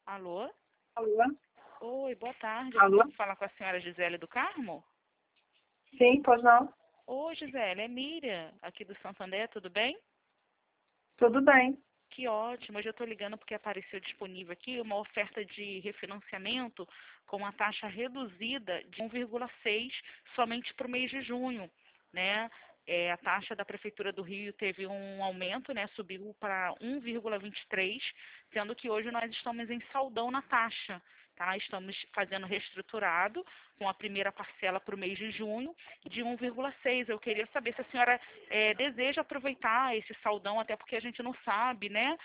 Alô? Alô? Oi, boa tarde. Eu Alô? consigo falar com a senhora Gisele do Carmo? Sim, pois não? Oi, Gisele, é Miriam, aqui do Santander, tudo bem? Tudo bem. Que ótimo. Hoje eu estou ligando porque apareceu disponível aqui uma oferta de refinanciamento com uma taxa reduzida de 1,6 somente para o mês de junho, né? A taxa da Prefeitura do Rio teve um aumento, né? Subiu para 1,23, sendo que hoje nós estamos em saldão na taxa, tá? Estamos fazendo reestruturado com a primeira parcela para o mês de junho de 1,6. Eu queria saber se a senhora deseja aproveitar esse saldão, até porque a gente não sabe, né?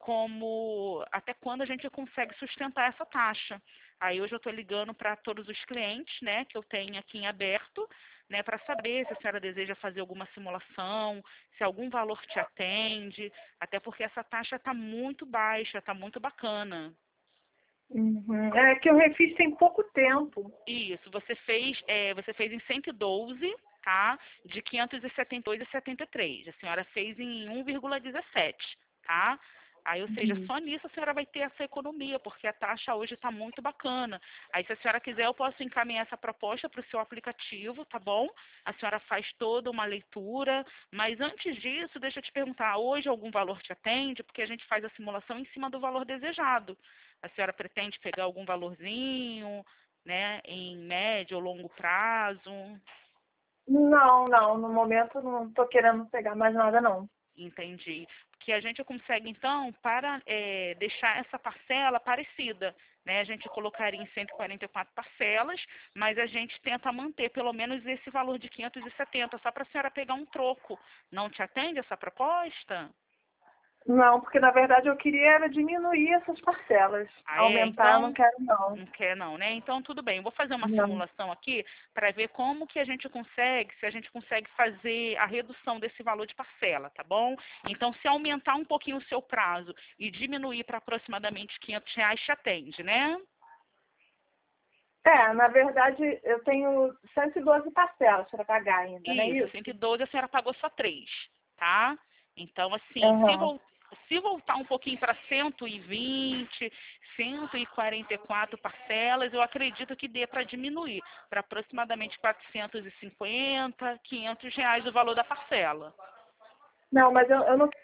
Até quando a gente consegue sustentar essa taxa. Aí hoje eu estou ligando para todos os clientes, né, que eu tenho aqui em aberto, né, para saber se a senhora deseja fazer alguma simulação, se algum valor te atende, até porque essa taxa está muito baixa, está muito bacana. Uhum. É que eu refiz tem pouco tempo. Isso, você fez em 112, tá? De 572,73. A senhora fez em 1,17, tá? Aí, ou seja, Uhum. só nisso a senhora vai ter essa economia, porque a taxa hoje está muito bacana. Aí, se a senhora quiser, eu posso encaminhar essa proposta para o seu aplicativo, tá bom? A senhora faz toda uma leitura, mas antes disso, deixa eu te perguntar, hoje algum valor te atende? Porque a gente faz a simulação em cima do valor desejado. A senhora pretende pegar algum valorzinho, né, em médio ou longo prazo? Não, não. No momento não estou querendo pegar mais nada, não. Entendi. Que a gente consegue, então, para deixar essa parcela parecida, né? A gente colocaria em 144 parcelas, mas a gente tenta manter pelo menos esse valor de 570, só para a senhora pegar um troco. Não te atende essa proposta? Não, porque na verdade eu queria era diminuir essas parcelas. Ah, Aumentar eu não então, quero, não. não quer não, né? Então, tudo bem. Eu vou fazer uma Não. simulação aqui para ver como que a gente consegue, se a gente consegue fazer a redução desse valor de parcela, tá bom? Então, se aumentar um pouquinho o seu prazo e diminuir para aproximadamente R$ 500, te atende, né? Na verdade eu tenho 112 parcelas para pagar ainda, não é Isso, isso? 112 a senhora pagou só 3, tá? Então, assim, Aham. se voltar um pouquinho para 120, 144 parcelas, eu acredito que dê para diminuir para aproximadamente 450, R$ 500 o valor da parcela. Não, mas eu não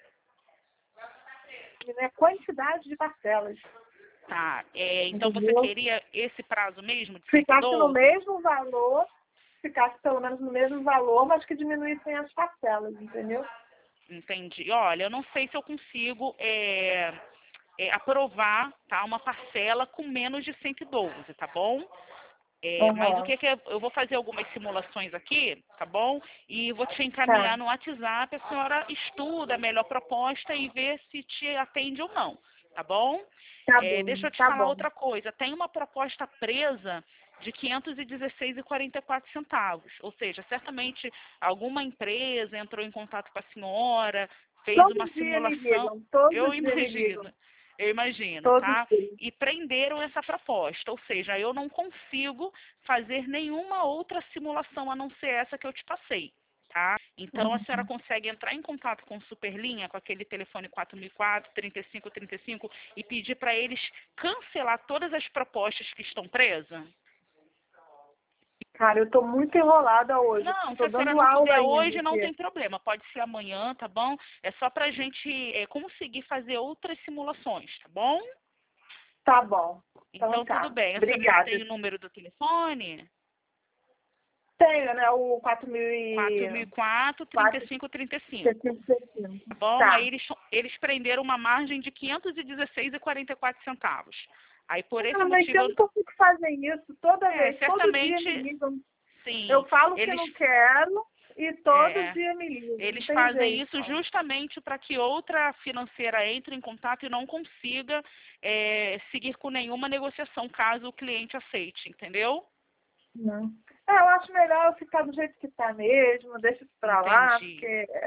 quero quantidade de parcelas, Tá, então você entendeu? queria esse prazo mesmo de Ficasse no 112? mesmo valor, ficasse pelo menos no mesmo valor, mas que diminuíssem as parcelas, entendeu? Entendi. Olha, eu não sei se eu consigo aprovar, tá, uma parcela com menos de 112, tá bom? Mas o Aham. que eu vou fazer algumas simulações aqui, tá bom? E vou te Tá, encaminhar no WhatsApp, a senhora estuda a melhor proposta e vê se te atende ou não, tá bom? tá bom, Deixa eu te tá falar bom. outra coisa, tem uma proposta presa de 516,44 centavos, ou seja, certamente alguma empresa entrou em contato com a senhora, fez uma Todo dia me simulação, ligam, todo eu dia me ligam, imagino, eu imagino, todo tá? dia. E prenderam essa proposta, ou seja, eu não consigo fazer nenhuma outra simulação a não ser essa que eu te passei, tá? Então a senhora Uhum. consegue entrar em contato com o Superlinha, com aquele telefone 4004 3535 e pedir para eles cancelar todas as propostas que estão presas? Cara, eu tô muito enrolada hoje, porque Não, se tô a senhora dando não aula puder ainda hoje, não aqui. tem problema. Pode ser amanhã, tá bom? É só pra gente conseguir fazer outras simulações, tá bom? Tá bom, então Então, tudo tá. bem. A senhora Obrigada. tem o número do telefone? Tenho, né, o 4004 4004 3535, 65. tá bom? Aí Tá. eles prenderam uma margem de 516,44 centavos. Aí por esse Mas motivo, eu não consigo fazer isso toda vez, todo dia me certamente, ligam. Eu sim, falo que eles, não quero e todo é, dia me ligam. Não eles tem fazem jeito, isso não. justamente para que outra financeira entre em contato e não consiga seguir com nenhuma negociação, caso o cliente aceite, entendeu? Não. Eu acho melhor eu ficar do jeito que tá mesmo, deixa isso pra lá, porque Entendi.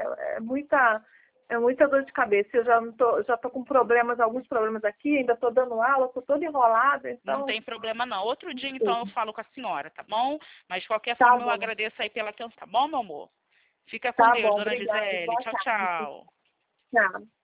é muita dor de cabeça. Eu já tô com problemas, alguns problemas aqui, ainda tô dando aula, tô toda enrolada, Não então, tem problema não. Outro dia, então, eu sim. falo com a senhora, tá bom? Mas de qualquer Tá forma, eu bom, agradeço aí pela atenção, tá bom, meu amor? Fica com tá Deus, bom, dona obrigada. Gisele. Boa Tchau, tarde. tchau. Tchau.